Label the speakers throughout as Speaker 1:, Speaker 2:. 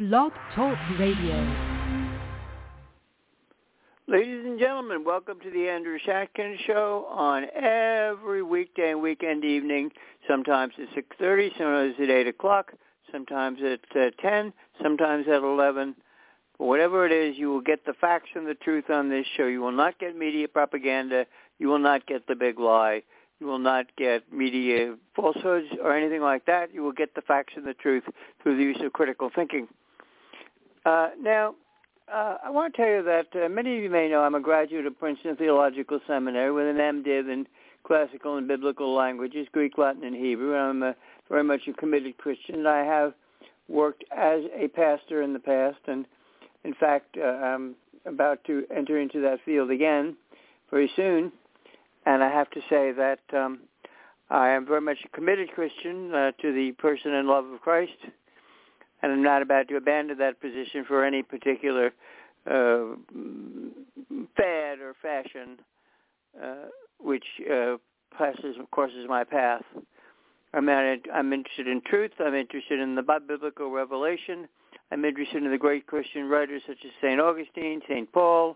Speaker 1: Blog Talk Radio.
Speaker 2: Ladies and gentlemen, welcome to the Andrew Shatkin Show on every weekday and weekend evening, sometimes at 6:30, sometimes at 8 o'clock, sometimes at 10, sometimes at 11. But whatever it is, you will get the facts and the truth on this show. You will not get media propaganda. You will not get the big lie. You will not get media falsehoods or anything like that. You will get the facts and the truth through the use of critical thinking. I want to tell you that many of you may know I'm a graduate of Princeton Theological Seminary with an MDiv in classical and biblical languages, Greek, Latin, and Hebrew. I'm very much a committed Christian. I have worked as a pastor in the past, and in fact, I'm about to enter into that field again very soon. And I have to say that I am very much a committed Christian to the person and love of Christ. And I'm not about to abandon that position for any particular fad or fashion, which crosses my path. I'm interested in truth. I'm interested in the biblical revelation. I'm interested in the great Christian writers such as St. Augustine, St. Paul,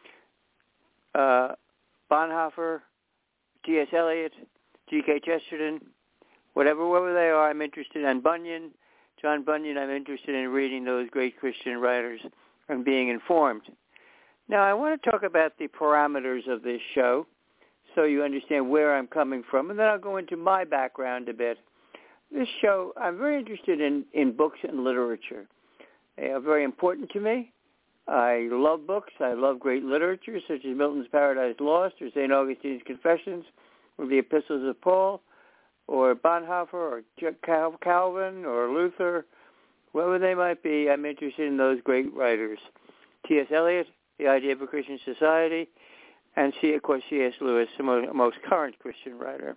Speaker 2: Bonhoeffer, T.S. Eliot, G.K. Chesterton, whoever they are, I'm interested in Bunyan. John Bunyan, I'm interested in reading those great Christian writers and being informed. Now, I want to talk about the parameters of this show so you understand where I'm coming from, and then I'll go into my background a bit. This show, I'm very interested in books and literature. They are very important to me. I love books. I love great literature, such as Milton's Paradise Lost or St. Augustine's Confessions or the Epistles of Paul, or Bonhoeffer, or Calvin, or Luther, whoever they might be. I'm interested in those great writers. T.S. Eliot, The Idea of a Christian Society, and of course C.S. Lewis, the most current Christian writer.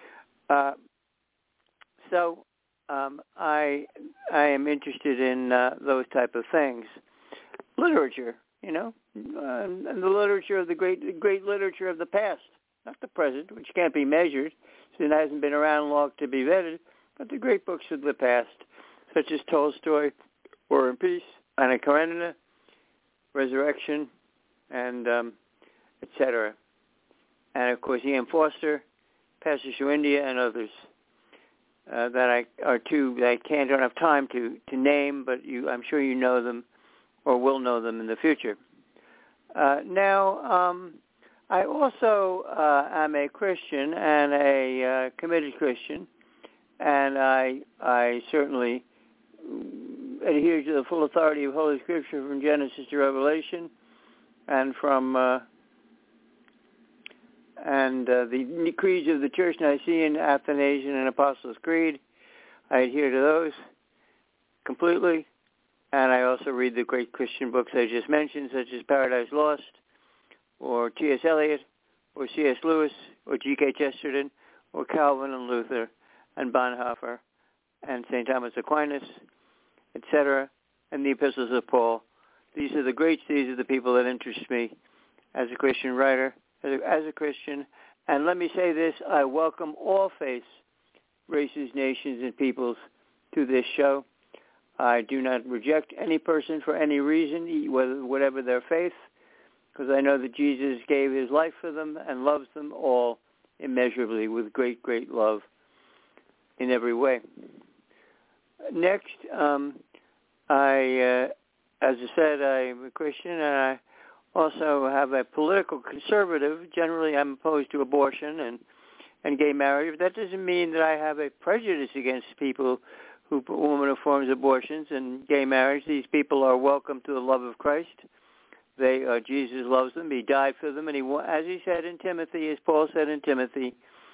Speaker 2: So I am interested in those type of things. Literature, and the literature of the great literature of the past, not the present, which can't be measured. It hasn't been around long to be vetted, but the great books of the past, such as Tolstoy, War and Peace, Anna Karenina, Resurrection, and etc. And of course, E.M. Forster, Passage to India, and others that I don't have time to name, but I'm sure you know them or will know them in the future. I also am a Christian and a committed Christian, and I certainly adhere to the full authority of Holy Scripture from Genesis to Revelation, and from the creeds of the Church, Nicene, Athanasian, and Apostles' Creed. I adhere to those completely, and I also read the great Christian books I just mentioned, such as Paradise Lost, or T.S. Eliot, or C.S. Lewis, or G.K. Chesterton, or Calvin and Luther, and Bonhoeffer, and St. Thomas Aquinas, etc., and the Epistles of Paul. These are the people that interest me as a Christian writer, as a Christian. And let me say this, I welcome all faiths, races, nations, and peoples to this show. I do not reject any person for any reason, whatever their faith, because I know that Jesus gave his life for them and loves them all immeasurably with great, great love in every way. Next, as I said, I'm a Christian, and I also have a political conservative. Generally, I'm opposed to abortion and gay marriage, but that doesn't mean that I have a prejudice against people who perform abortions and gay marriage. These people are welcome to the love of Christ. Jesus loves them. He died for them, and as he said in Timothy, as Paul said in Timothy,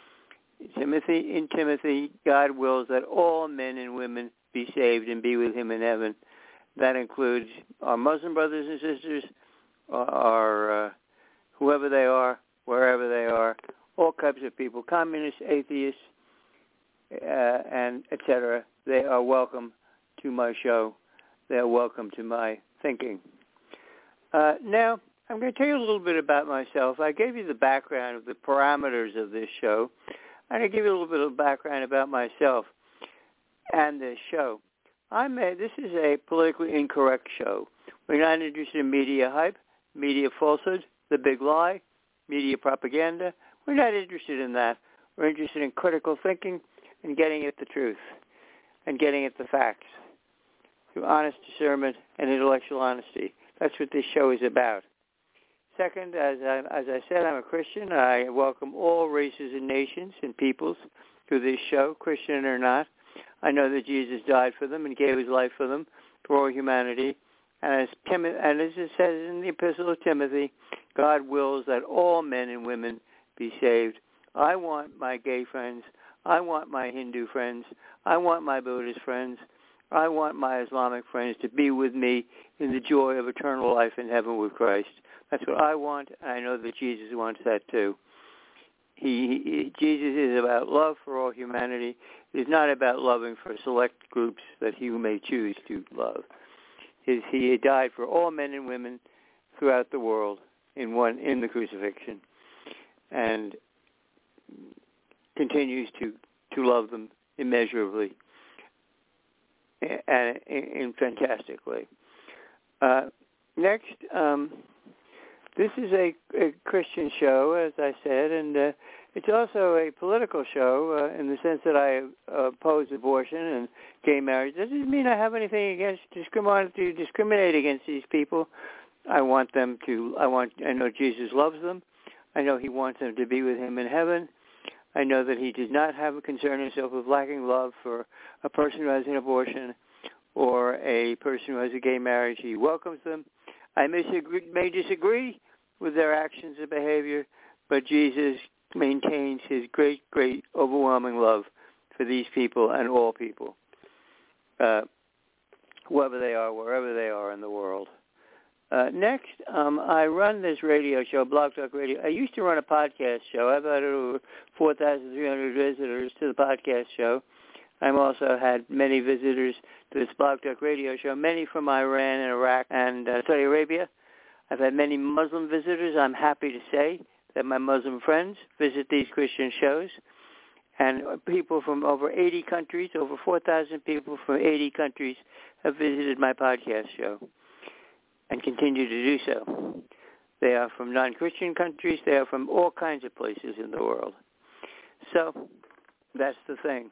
Speaker 2: God wills that all men and women be saved and be with him in heaven. That includes our Muslim brothers and sisters, our whoever they are, wherever they are, all types of people, communists, atheists, and etc. They are welcome to my show. They are welcome to my thinking. Now, I'm going to tell you a little bit about myself. I gave you the background of the parameters of this show. I'm going to give you a little bit of background about myself and this show. This is a politically incorrect show. We're not interested in media hype, media falsehood, the big lie, media propaganda. We're not interested in that. We're interested in critical thinking and getting at the truth and getting at the facts through honest discernment and intellectual honesty. That's what this show is about. Second, as I said, I'm a Christian. I welcome all races and nations and peoples to this show, Christian or not. I know that Jesus died for them and gave his life for them, for all humanity. And as it says in the Epistle of Timothy, God wills that all men and women be saved. I want my gay friends. I want my Hindu friends. I want my Buddhist friends. I want my Islamic friends to be with me in the joy of eternal life in heaven with Christ. That's what I want, and I know that Jesus wants that too. Jesus is about love for all humanity. It is not about loving for select groups that he may choose to love. He died for all men and women throughout the world in the crucifixion, and continues to love them immeasurably and fantastically. Next, this is a Christian show, as I said, and it's also a political show in the sense that I oppose abortion and gay marriage. That doesn't mean I have anything against discriminate against these people. I know Jesus loves them. I know he wants them to be with him in heaven. I know that he does not have a concern himself with lacking love for a person who has an abortion or a person who has a gay marriage. He welcomes them. I may disagree with their actions and behavior, but Jesus maintains his great, great, overwhelming love for these people and all people, whoever they are, wherever they are in the world. Next, I run this radio show, Blog Talk Radio. I used to run a podcast show. I've had over 4,300 visitors to the podcast show. I've also had many visitors to this Blog Talk Radio show, many from Iran and Iraq and Saudi Arabia. I've had many Muslim visitors. I'm happy to say that my Muslim friends visit these Christian shows. And people from over 80 countries, over 4,000 people from 80 countries have visited my podcast show and continue to do so. They are from non-Christian countries. They are from all kinds of places in the world. So that's the thing.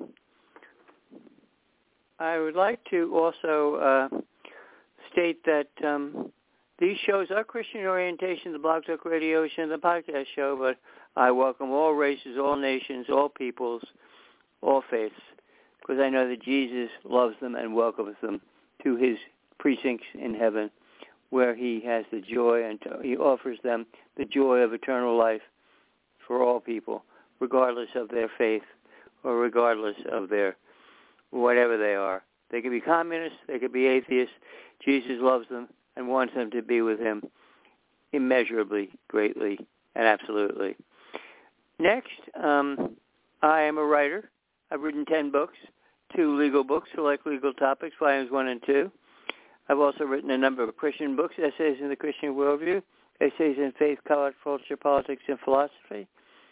Speaker 2: I would like to also state that these shows are Christian orientation, the Blog Talk Radio show and the podcast show, but I welcome all races, all nations, all peoples, all faiths, because I know that Jesus loves them and welcomes them to his precincts in heaven, where he has the joy and he offers them the joy of eternal life for all people, regardless of their faith or regardless of their whatever they are. They could be communists, they could be atheists. Jesus loves them and wants them to be with him immeasurably, greatly, and absolutely. Next, I am a writer. I've written 10 books, 2 legal books, Select Legal Topics, volumes 1 and 2. I've also written a number of Christian books, Essays in the Christian Worldview, Essays in Faith, Culture, Politics, and Philosophy,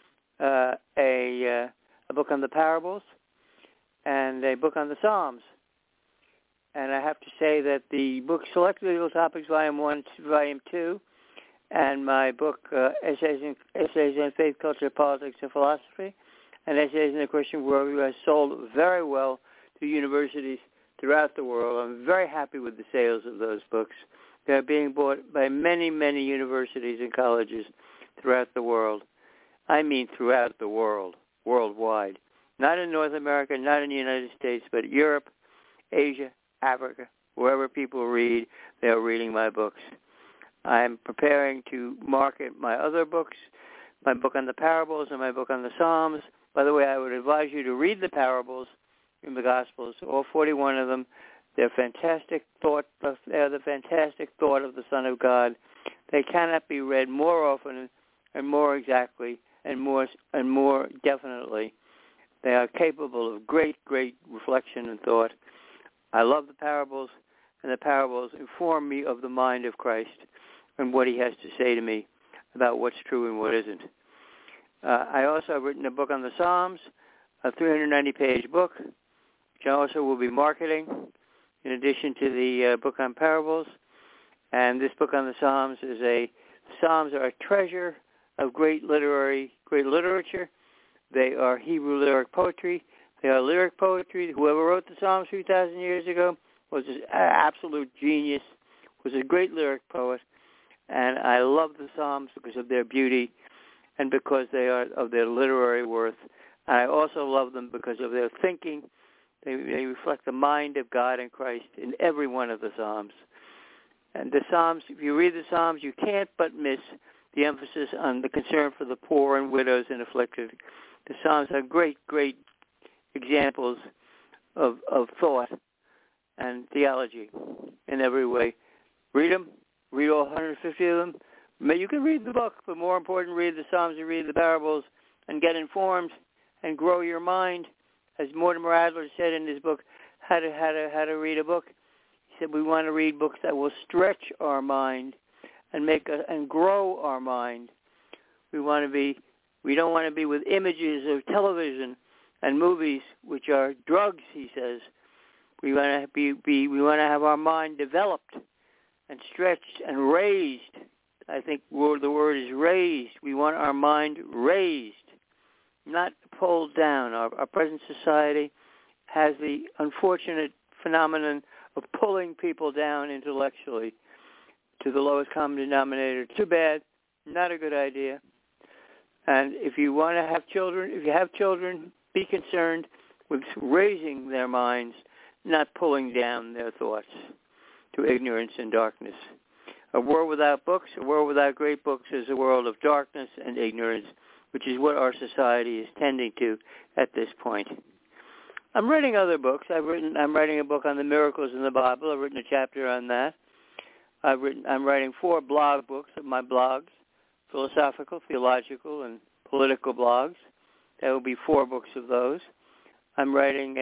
Speaker 2: a book on the parables, and a book on the Psalms. And I have to say that the book Select Legal Topics, Volume 1, Volume 2, and my book Essays in Faith, Culture, Politics, and Philosophy, and Essays in the Christian Worldview has sold very well to universities throughout the world. I'm very happy with the sales of those books. They're being bought by many, many universities and colleges throughout the world. I mean throughout the world, worldwide. Not in North America, not in the United States, but Europe, Asia, Africa, wherever people read, they are reading my books. I'm preparing to market my other books, my book on the parables and my book on the Psalms. By the way, I would advise you to read the parables in the Gospels, all 41 of them. They're fantastic thought. They're the fantastic thought of the Son of God. They cannot be read more often and more exactly and more definitely. They are capable of great, great reflection and thought. I love the parables, and the parables inform me of the mind of Christ and what he has to say to me about what's true and what isn't. I also have written a book on the Psalms, a 390-page book, which I also will be marketing in addition to the book on parables. And this book on the Psalms Psalms are a treasure of great literature. They are Hebrew lyric poetry. They are lyric poetry. Whoever wrote the Psalms 3,000 years ago was an absolute genius, was a great lyric poet. And I love the Psalms because of their beauty and because they are of their literary worth. And I also love them because of their thinking. They reflect the mind of God and Christ in every one of the Psalms. And the Psalms, if you read the Psalms, you can't but miss the emphasis on the concern for the poor and widows and afflicted. The Psalms are great, great examples of thought and theology in every way. Read them. Read all 150 of them. You can read the book, but more important, read the Psalms and read the parables and get informed and grow your mind. As Mortimer Adler said in his book, How to Read a Book, he said we want to read books that will stretch our mind and make us and grow our mind. We don't want to be with images of television and movies, which are drugs, he says. We want to have our mind developed and stretched and raised. I think the word is raised. We want our mind raised, not pulled down. Our present society has the unfortunate phenomenon of pulling people down intellectually to the lowest common denominator. Too bad. Not a good idea. And if you want to have children, be concerned with raising their minds, not pulling down their thoughts to ignorance and darkness. A world without books, a world without great books is a world of darkness and ignorance, which is what our society is tending to at this point. I'm writing other books. I'm writing a book on the miracles in the Bible. I've written a chapter on that. I'm writing 4 blog books of my blogs, philosophical, theological, and political blogs. There will be 4 books of those. I've written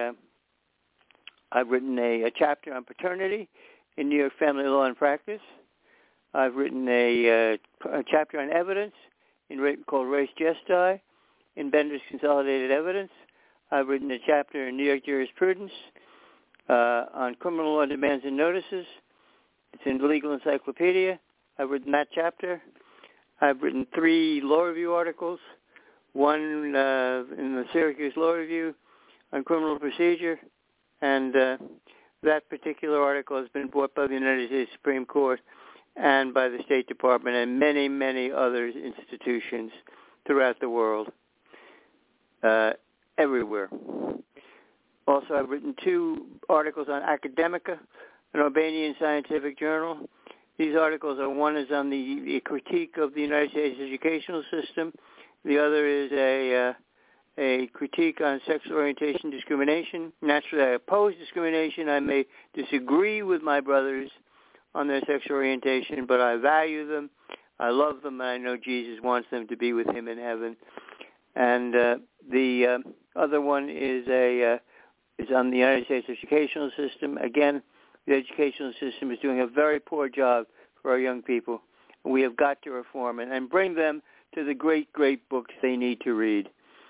Speaker 2: a chapter on paternity in New York Family Law and Practice. I've written a chapter on evidence called Res Gestae in Bender's Consolidated Evidence. I've written a chapter in New York Jurisprudence on criminal law demands and notices. It's in the Legal Encyclopedia. I've written that chapter. I've written 3 law review articles, one in the Syracuse Law Review on criminal procedure, and that particular article has been bought by the United States Supreme Court and by the State Department and many, many other institutions throughout the world, everywhere. Also, I've written 2 articles on Academica, an Albanian scientific journal. These articles one is on the critique of the United States educational system. The other is a critique on sexual orientation discrimination. Naturally, I oppose discrimination. I may disagree with my brothers on their sexual orientation, but I value them. I love them, and I know Jesus wants them to be with him in heaven. And the other one is on the United States educational system. Again, the educational system is doing a very poor job for our young people. We have got to reform it and bring them to the great, great books they need to read.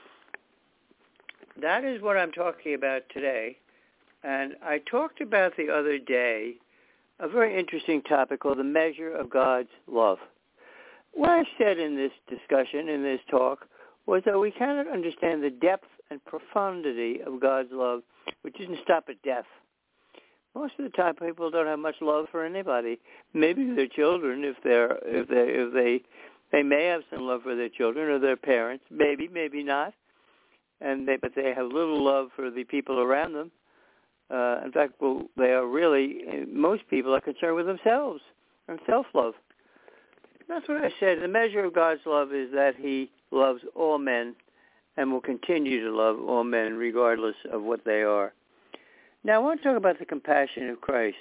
Speaker 2: That is what I'm talking about today. And I talked about the other day a very interesting topic called the measure of God's love. What I said in this discussion, in this talk, was that we cannot understand the depth and profundity of God's love, which doesn't stop at death. Most of the time, people don't have much love for anybody. Maybe their children, if they may have some love for their children or their parents. Maybe not. But they have little love for the people around them. In fact, they are really, most people are concerned with themselves and self-love. That's what I said. The measure of God's love is that he loves all men and will continue to love all men regardless of what they are. Now, I want to talk about the compassion of Christ.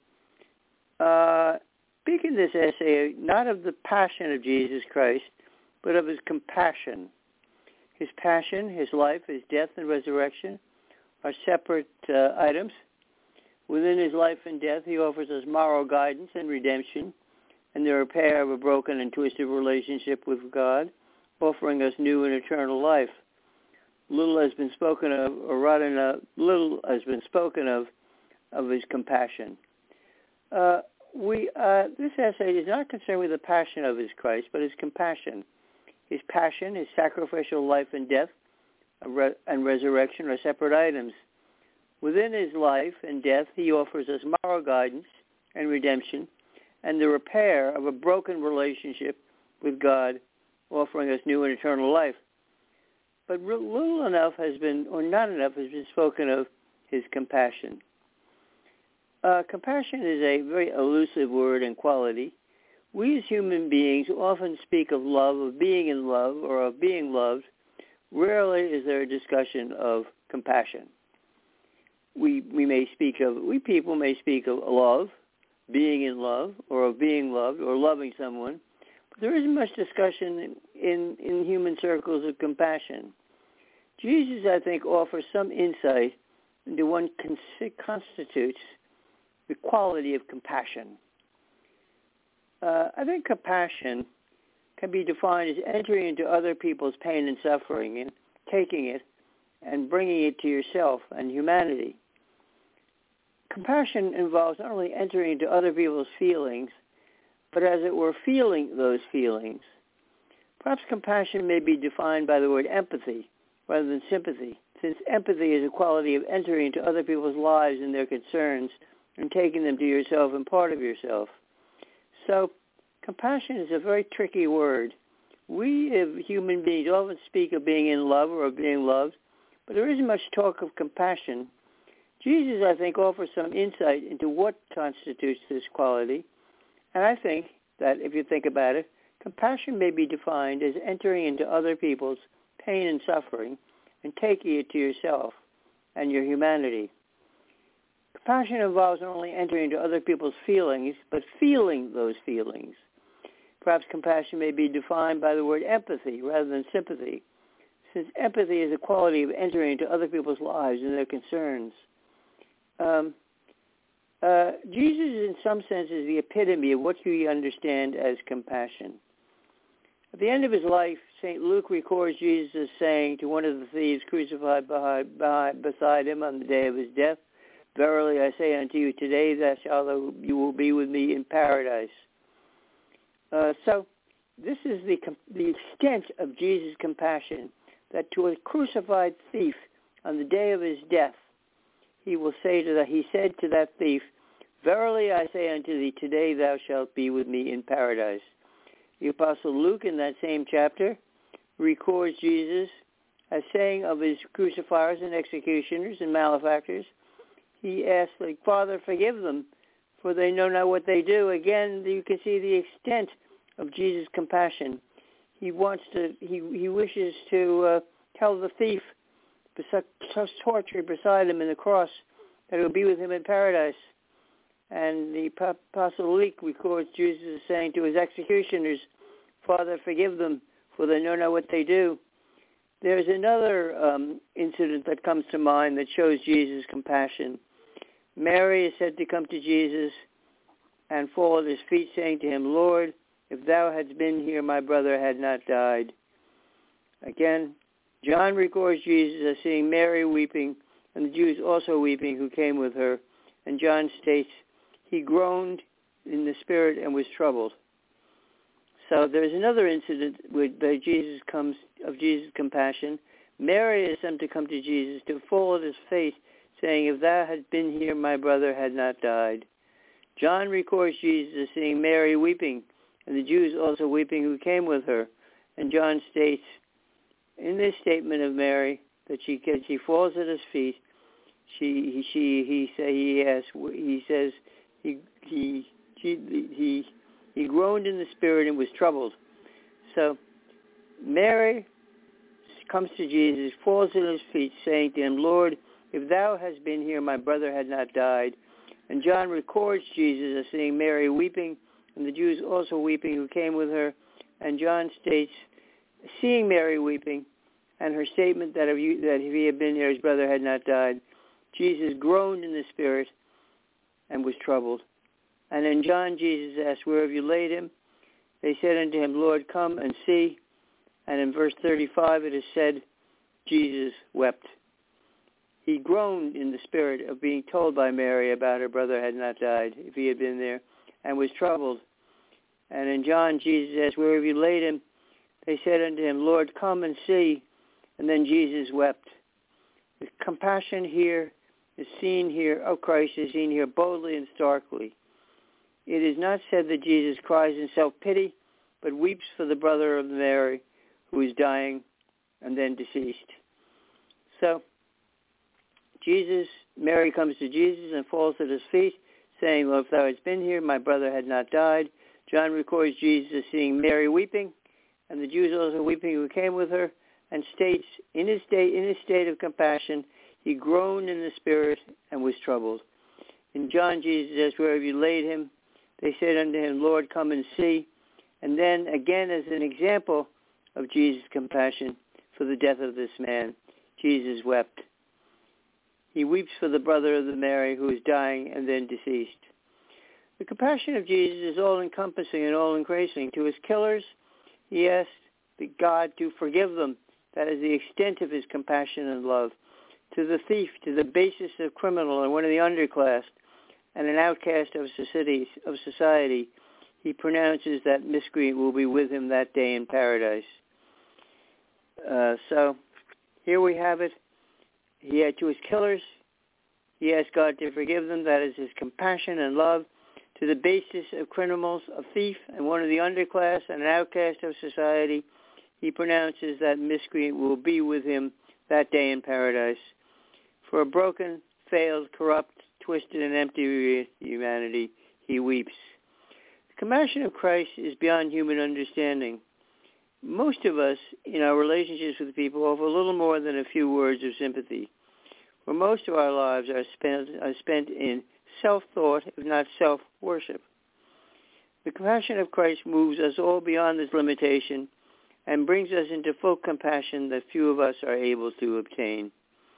Speaker 2: Speak in this essay not of the passion of Jesus Christ, but of his compassion. His passion, his life, his death and resurrection are separate items. Within his life and death, he offers us moral guidance and redemption and the repair of a broken and twisted relationship with God, offering us new and eternal life. Little has been spoken of of his compassion. This essay is not concerned with the passion of his Christ, but his compassion. His passion, his sacrificial life and death, and resurrection are separate items. Within his life and death, he offers us moral guidance and redemption and the repair of a broken relationship with God, offering us new and eternal life. But little enough has been, or not enough has been spoken of his compassion. Compassion is a very elusive word and quality. We as human beings often speak of love, of being in love, or of being loved. Rarely is there a discussion of compassion. We people may speak of love, being in love, or of being loved, or loving someone. But there isn't much discussion in human circles of compassion. Jesus, I think, offers some insight into what constitutes the quality of compassion. I think compassion can be defined as entering into other people's pain and suffering and taking it and bringing it to yourself and humanity. Compassion involves not only entering into other people's feelings, but as it were, feeling those feelings. Perhaps compassion may be defined by the word empathy rather than sympathy, since empathy is a quality of entering into other people's lives and their concerns and taking them to yourself and part of yourself. So compassion is a very tricky word. We, as human beings, often speak of being in love or of being loved, but there isn't much talk of compassion. Jesus, I think, offers some insight into what constitutes this quality, and I think that, if you think about it, compassion may be defined as entering into other people's pain and suffering and taking it to yourself and your humanity. Compassion involves not only entering into other people's feelings, but feeling those feelings. Perhaps compassion may be defined by the word empathy rather than sympathy, since empathy is a quality of entering into other people's lives and their concerns. Jesus, in some sense, is the epitome of what we understand as compassion. At the end of his life, St. Luke records Jesus as saying to one of the thieves crucified beside him on the day of his death, "Verily I say unto you, today you will be with me in paradise." So this is the extent of Jesus' compassion, that to a crucified thief on the day of his death, he said to that thief, "Verily I say unto thee, today thou shalt be with me in paradise." The Apostle Luke, in that same chapter, records Jesus as saying of his crucifiers and executioners and malefactors, he asked, "Father, forgive them, for they know not what they do." Again, you can see the extent of Jesus' compassion. He wishes to tell the thief, tortured beside him in the cross, that he will be with him in paradise. And the Apostle Luke records Jesus saying to his executioners, "Father, forgive them, for they know not what they do." There's another incident that comes to mind that shows Jesus' compassion. Mary is said to come to Jesus and fall at his feet, saying to him, "Lord, if thou hadst been here, my brother had not died." Again, John records Jesus as seeing Mary weeping, and the Jews also weeping who came with her. And John states, he groaned in the spirit and was troubled. So there's another incident where Jesus comes of Jesus' compassion. Mary is sent to come to Jesus to fall at his feet, saying, "If thou hadst been here, my brother had not died." John records Jesus as seeing Mary weeping, and the Jews also weeping who came with her. And John states, in this statement of Mary, that she falls at his feet. He groaned in the spirit and was troubled. So Mary comes to Jesus, falls at his feet, saying to him, "Lord, if thou hadst been here, my brother had not died." And John records Jesus as seeing Mary weeping, and the Jews also weeping who came with her. And John states, seeing Mary weeping, and her statement that if he had been here, his brother had not died, Jesus groaned in the spirit and was troubled. And in John, Jesus asked, "Where have you laid him?" They said unto him, "Lord, come and see." And in verse 35 it is said, Jesus wept. he groaned in the spirit of being told by Mary about her brother had not died, if he had been there, and was troubled. And in John, Jesus asked, where have you laid him? They said unto him, Lord, come and see. And then Jesus wept. The compassion here is seen here, of Christ is seen here boldly and starkly. It is not said that Jesus cries in self-pity, but weeps for the brother of Mary, who is dying and then deceased. So, Mary comes to Jesus and falls at his feet, saying, well, if thou hadst been here, my brother had not died. John records Jesus seeing Mary weeping, and the Jews also weeping who came with her, and states, in his state of compassion, he groaned in the spirit and was troubled. In John, Jesus asked, where have you laid him? They said unto him, Lord, come and see. And then, again, as an example of Jesus' compassion for the death of this man, Jesus wept. He weeps for the brother of the Mary who is dying and then deceased. The compassion of Jesus is all-encompassing and all-increasing. To his killers, he asked God to forgive them. That is the extent of his compassion and love. To the thief, to the basest of criminal and one of the underclass, and an outcast of society, he pronounces that miscreant will be with him that day in paradise. So here we have it. He had to his killers. He asked God to forgive them. That is his compassion and love. To the basest of criminals, a thief and one of the underclass and an outcast of society, he pronounces that miscreant will be with him that day in paradise. For a broken, failed, corrupt, twisted, and empty humanity, he weeps. The compassion of Christ is beyond human understanding. Most of us, in our relationships with people, offer little more than a few words of sympathy. For most of our lives are spent in self-thought, if not self-worship. The compassion of Christ moves us all beyond this limitation and brings us into full compassion that few of us are able to obtain.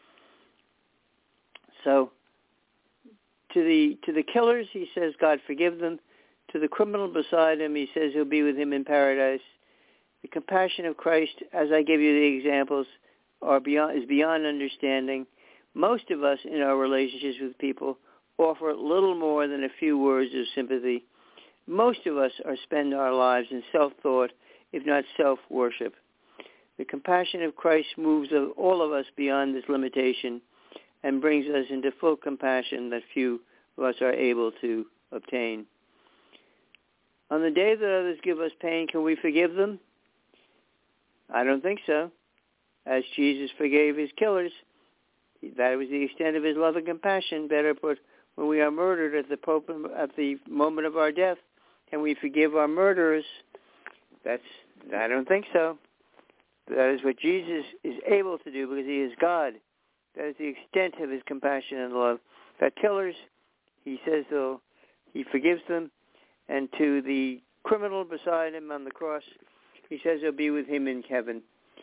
Speaker 2: So, to the killers, he says, God forgive them. To the criminal beside him, he says he'll be with him in paradise. The compassion of Christ, as I give you the examples, is beyond understanding. Most of us in our relationships with people offer little more than a few words of sympathy. Most of us spend our lives in self-thought, if not self-worship. The compassion of Christ moves all of us beyond this limitation and brings us into full compassion that few of us are able to obtain. On the day that others give us pain, can we forgive them? I don't think so. As Jesus forgave his killers, that was the extent of his love and compassion. Better put, when we are murdered at the moment of our death, can we forgive our murderers? I don't think so. That is what Jesus is able to do because he is God. That is the extent of his compassion and love. That killers, he says he forgives them, and to the criminal beside him on the cross, he says he'll be with him in heaven.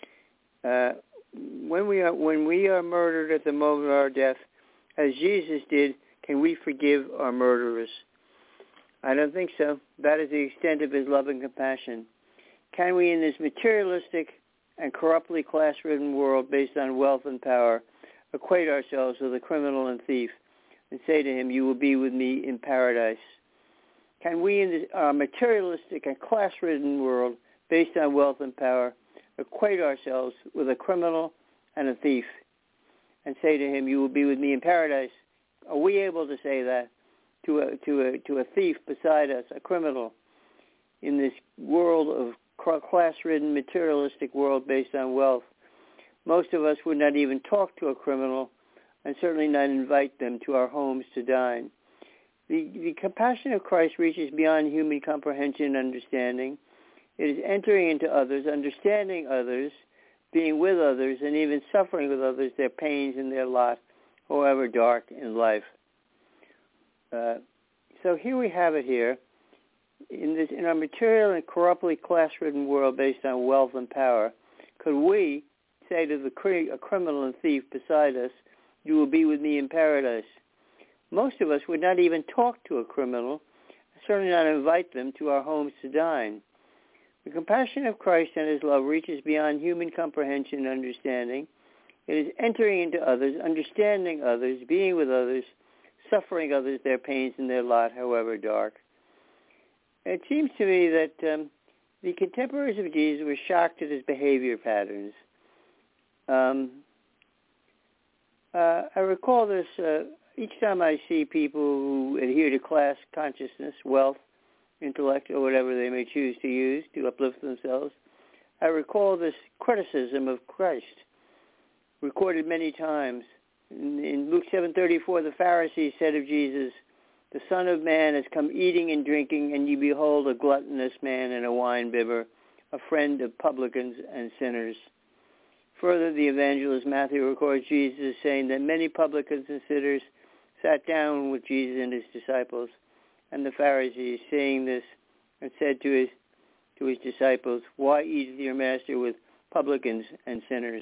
Speaker 2: When we are murdered at the moment of our death, as Jesus did, can we forgive our murderers? I don't think so. That is the extent of his love and compassion. Can we, in this materialistic and corruptly class-ridden world based on wealth and power, equate ourselves with a criminal and thief and say to him, you will be with me in paradise? Can we, in this materialistic and class-ridden world based on wealth and power, equate ourselves with a criminal and a thief and say to him, you will be with me in paradise? Are we able to say that to a thief beside us, a criminal, in this world of class-ridden, materialistic world based on wealth? Most of us would not even talk to a criminal and certainly not invite them to our homes to dine. The compassion of Christ reaches beyond human comprehension and understanding. It is entering into others, understanding others, being with others, and even suffering with others their pains and their lot, however dark in life. So here we have it here. In our material and corruptly class-ridden world based on wealth and power, could we say to a criminal and thief beside us, you will be with me in paradise? Most of us would not even talk to a criminal, certainly not invite them to our homes to dine. The compassion of Christ and his love reaches beyond human comprehension and understanding. It is entering into others, understanding others, being with others, suffering others, their pains and their lot, however dark. It seems to me that the contemporaries of Jesus were shocked at his behavior patterns. I recall this each time I see people who adhere to class consciousness, wealth, intellect, or whatever they may choose to use to uplift themselves. I recall this criticism of Christ, recorded many times. In Luke 7:34, the Pharisees said of Jesus, "The Son of Man has come eating and drinking, and you behold a gluttonous man and a wine-bibber, a friend of publicans and sinners." Further, the evangelist Matthew records Jesus saying that many publicans and sinners sat down with Jesus and his disciples, and the Pharisees, seeing this, and said to his disciples, "Why eateth your master with publicans and sinners?"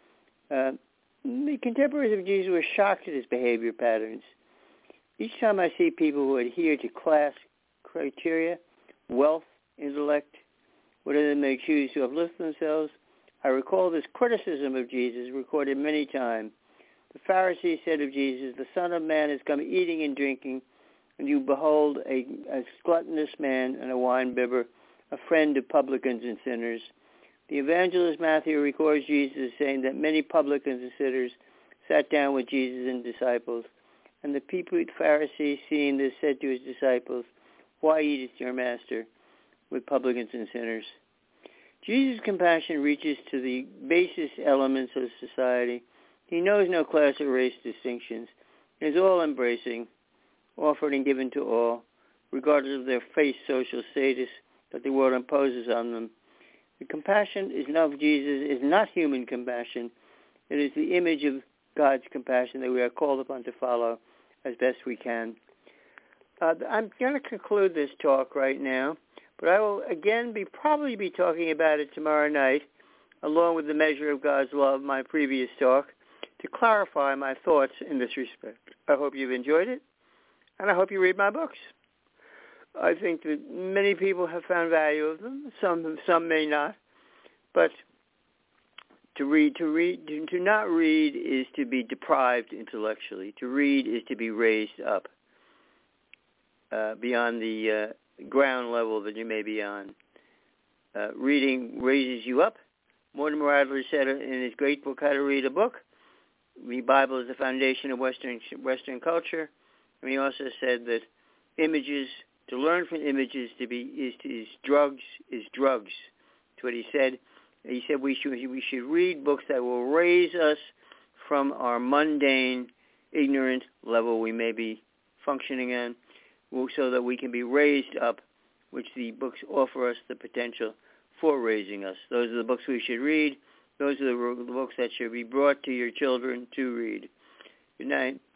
Speaker 2: The contemporaries of Jesus were shocked at his behavior patterns. Each time I see people who adhere to class criteria, wealth, intellect, whatever they may choose to uplift themselves, I recall this criticism of Jesus recorded many times. The Pharisees said of Jesus, "The Son of Man has come eating and drinking, and you behold a gluttonous man and a wine-bibber, a friend of publicans and sinners." The evangelist Matthew records Jesus saying that many publicans and sinners sat down with Jesus and disciples. And the Pharisees, seeing this, said to his disciples, "Why eateth your master with publicans and sinners?" Jesus' compassion reaches to the basest elements of society. He knows no class or race distinctions. He is all-embracing, offered and given to all, regardless of their face, social status that the world imposes on them. The compassion of Jesus is not human compassion. It is the image of God's compassion that we are called upon to follow as best we can. I'm going to conclude this talk right now, but I will again probably be talking about it tomorrow night, along with the measure of God's love, my previous talk, to clarify my thoughts in this respect. I hope you've enjoyed it, and I hope you read my books. I think that many people have found value of them. Some may not, but to not read is to be deprived intellectually. To read is to be raised up beyond the ground level that you may be on. Reading raises you up. Mortimer Adler said in his great book, How to Read a Book, the Bible is the foundation of Western culture. And he also said that to learn from images is drugs. That's what he said. He said we should read books that will raise us from our mundane, ignorant level we may be functioning in, so that we can be raised up, which the books offer us the potential for raising us. Those are the books we should read. Those are the books that should be brought to your children to read. Good night.